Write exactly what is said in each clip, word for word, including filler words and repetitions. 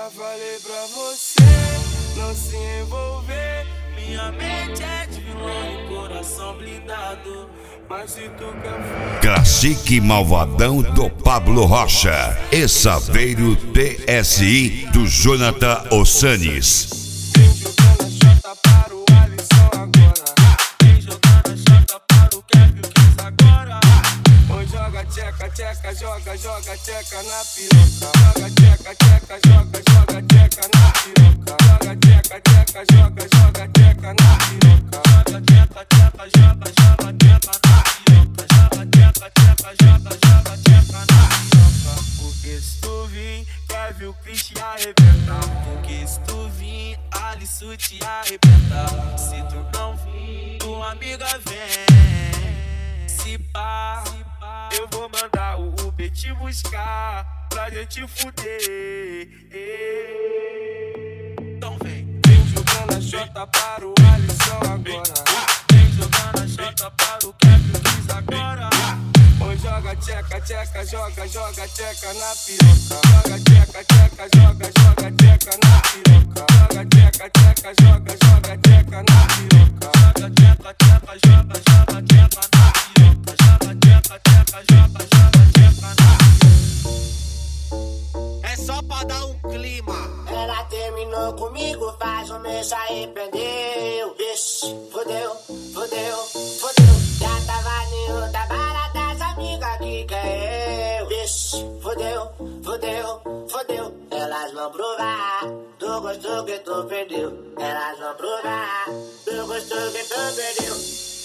Já falei pra você não se envolver. Minha mente é de vilão e coração blindado. Mas se tu quer... Classique Malvadão do Pablo Rocha e Saveiro T S I do Jonathan Ossanes. Vem jogando a chota para o Alisson agora. Vem jogando a chota para o Kevin Kiss agora. Oi, joga tcheca, tcheca, joga, joga tcheca na piroca. Joga tcheca, tcheca, joga, joga tcheca na piroca. Joga tcheca, tcheca, joga, joga tcheca na piroca. Joga tcheca, tcheca, joga, joga tcheca na piroca. Joga tcheca, tcheca, joga, joga tcheca na piroca. Porque se tu vir, Kevin Kiss te arrebenta. Porque se tu vir, Alisson te arrebenta. Se tu não vir, tua amiga vem. Se pá, eu vou mandar o Uber te buscar pra gente fuder. Então vem, vem jogando a chota para o Alisson agora. Vem jogando a chota para o Kevin Kiss agora. Oi, joga tcheca, tcheca, joga, joga tcheca na piroca. Joga tcheca, tcheca, joga, joga tcheca na piroca. Joga tcheca, tcheca, joga, joga tcheca na piroca. Joga tcheca, tcheca, joga, joga tcheca na piroca. Joga tcheca, tcheca, joga, joga tcheca na piroca. É só pra dar um clima. Ela terminou comigo, faz um mês se arrependeu. Vixe, fodeu, fodeu, fodeu. Já tava em outra balada, as amigas que quer eu. Vixe, fodeu, fodeu, fodeu. Elas vão provar do gosto que tu perdeu. Elas vão provar do gosto que tu perdeu.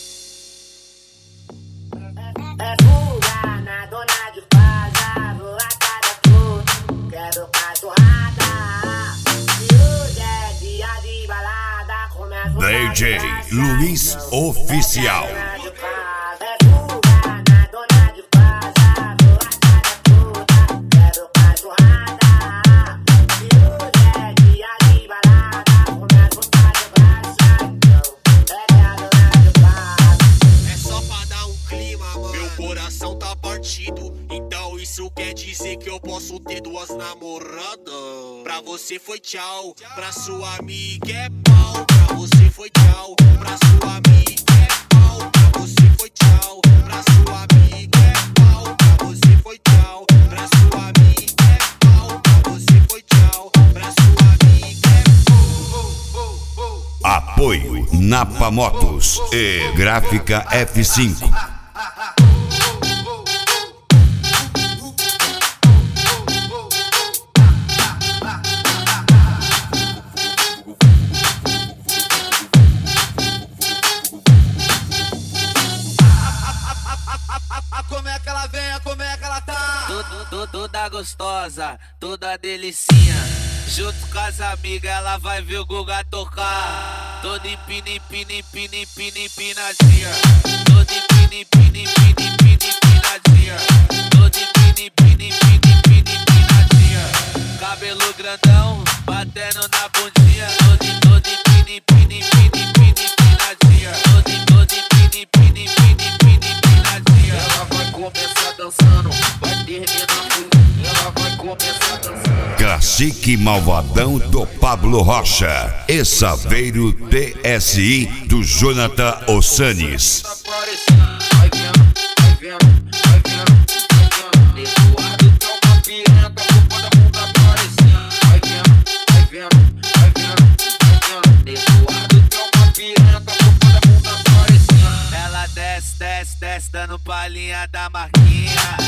É fuga na dona de casa, vou a cada flor. Quero cachorrada. E hoje é dia de balada, começa o D J Luiz Oficial. é fuga na dona de casa, vou a cada flor. Quero cachorrada. E hoje é dia de balada, começa o cachorrada. É a dona de casa. É só pra dar um clima, mano. Meu coração tá partido, então isso quer dizer que eu posso ter duas namoradas. Pra você foi tchau, pra sua amiga é pau. Pra você foi tchau, pra sua amiga é pau. Pra você foi tchau, pra sua amiga é pau. Pra você foi tchau, pra sua amiga é pau. Pra você foi tchau, pra sua amiga é pau. Apoio Napa Motos e Gráfica F cinco. Como é que ela vem, como é que ela tá? Tudo, tudo, toda gostosa, toda delicinha. Junto com as amigas, ela vai ver o Guga tocar. Toda empina, empina, empina, empina, empinadinha. Toda empina, empina, empina, empina, empinadinha. Toda empina, empina, empina, empina, empinadinha. Cabelo grandão, batendo na bundinha. Toda, toda empina, empina, empina, empina, empinadinha. Toda, toda empina, empina, empina, empina, empinadinha. Ela vai começar dançando, vai terminar feliz. Ela vai começar dançando. Classique Malvadão do Pablo Rocha e Saveiro T S I do Jonathan Ossanes. Vai vendo, vai vendo, vai vendo, vai vendo. Eduardo tem uma piranha, culpa da bunda aparecendo. Vai vendo, vai vendo, vai vendo, vai vendo. Eduardo tem uma piranha, culpa da bunda aparecendo. Ela desce, desce, desce, dando palhinha da Marquinha.